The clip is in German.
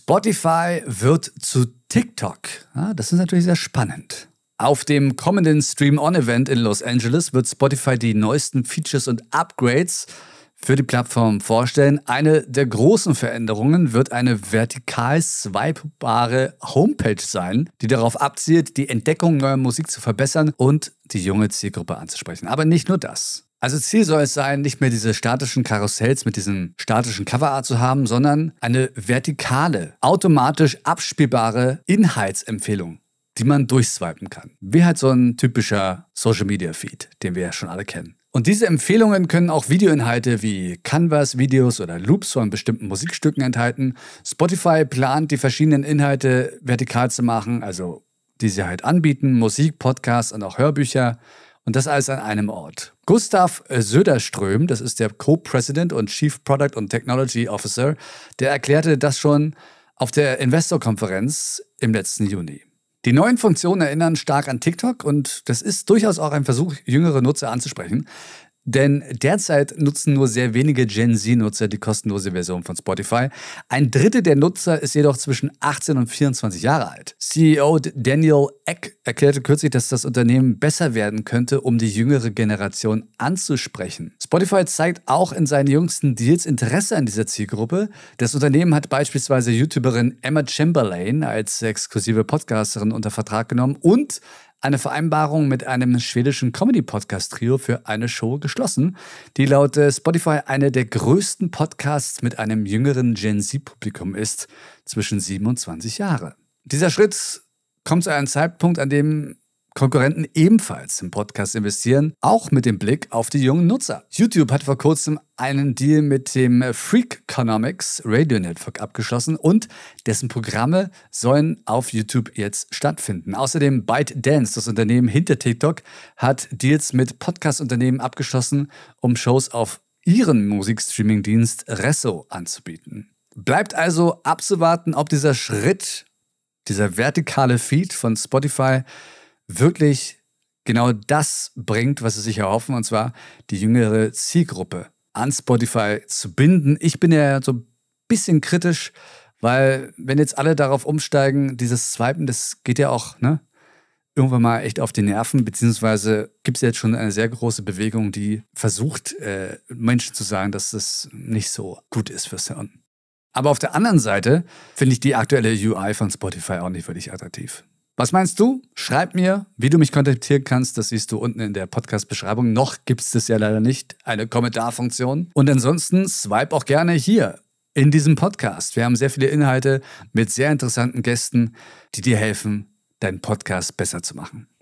Spotify wird zu TikTok. Ja, das ist natürlich sehr spannend. Auf dem kommenden Stream-On-Event in Los Angeles wird Spotify die neuesten Features und Upgrades für die Plattform vorstellen. Eine der großen Veränderungen wird eine vertikal swipebare Homepage sein, die darauf abzielt, die Entdeckung neuer Musik zu verbessern und die junge Zielgruppe anzusprechen. Aber nicht nur das. Also Ziel soll es sein, nicht mehr diese statischen Karussells mit diesem statischen Coverart zu haben, sondern eine vertikale, automatisch abspielbare Inhaltsempfehlung, die man durchswipen kann. Wie halt so ein typischer Social-Media-Feed, den wir ja schon alle kennen. Und diese Empfehlungen können auch Videoinhalte wie Canvas-Videos oder Loops von bestimmten Musikstücken enthalten. Spotify plant, die verschiedenen Inhalte vertikal zu machen, also die sie halt anbieten, Musik, Podcasts und auch Hörbücher. Und das alles an einem Ort. Gustav Söderström, das ist der Co-President und Chief Product und Technology Officer, der erklärte das schon auf der Investor-Konferenz im letzten Juni. Die neuen Funktionen erinnern stark an TikTok und das ist durchaus auch ein Versuch, jüngere Nutzer anzusprechen. Denn derzeit nutzen nur sehr wenige Gen Z-Nutzer die kostenlose Version von Spotify. Ein Drittel der Nutzer ist jedoch zwischen 18 und 24 Jahre alt. CEO Daniel Ek erklärte kürzlich, dass das Unternehmen besser werden könnte, um die jüngere Generation anzusprechen. Spotify zeigt auch in seinen jüngsten Deals Interesse an dieser Zielgruppe. Das Unternehmen hat beispielsweise YouTuberin Emma Chamberlain als exklusive Podcasterin unter Vertrag genommen und eine Vereinbarung mit einem schwedischen Comedy-Podcast-Trio für eine Show geschlossen, die laut Spotify eine der größten Podcasts mit einem jüngeren Gen Z-Publikum ist, zwischen 7 und 20 Jahre. Dieser Schritt kommt zu einem Zeitpunkt, an dem Konkurrenten ebenfalls im Podcast investieren, auch mit dem Blick auf die jungen Nutzer. YouTube hat vor kurzem einen Deal mit dem Freakonomics Radio Network abgeschlossen und dessen Programme sollen auf YouTube jetzt stattfinden. Außerdem ByteDance, das Unternehmen hinter TikTok, hat Deals mit Podcast-Unternehmen abgeschlossen, um Shows auf ihren Musikstreaming-Dienst Resso anzubieten. Bleibt also abzuwarten, ob dieser Schritt, dieser vertikale Feed von Spotify wirklich genau das bringt, was sie sich erhoffen, und zwar die jüngere Zielgruppe an Spotify zu binden. Ich bin ja so ein bisschen kritisch, weil wenn jetzt alle darauf umsteigen, dieses Swipen, das geht ja auch irgendwann mal echt auf die Nerven, beziehungsweise gibt es jetzt schon eine sehr große Bewegung, die versucht, Menschen zu sagen, dass das nicht so gut ist fürs Hirn. Aber auf der anderen Seite finde ich die aktuelle UI von Spotify auch nicht wirklich attraktiv. Was meinst du? Schreib mir, wie du mich kontaktieren kannst. Das siehst du unten in der Podcast-Beschreibung. Noch gibt es das ja leider nicht, eine Kommentarfunktion. Und ansonsten swipe auch gerne hier in diesem Podcast. Wir haben sehr viele Inhalte mit sehr interessanten Gästen, die dir helfen, deinen Podcast besser zu machen.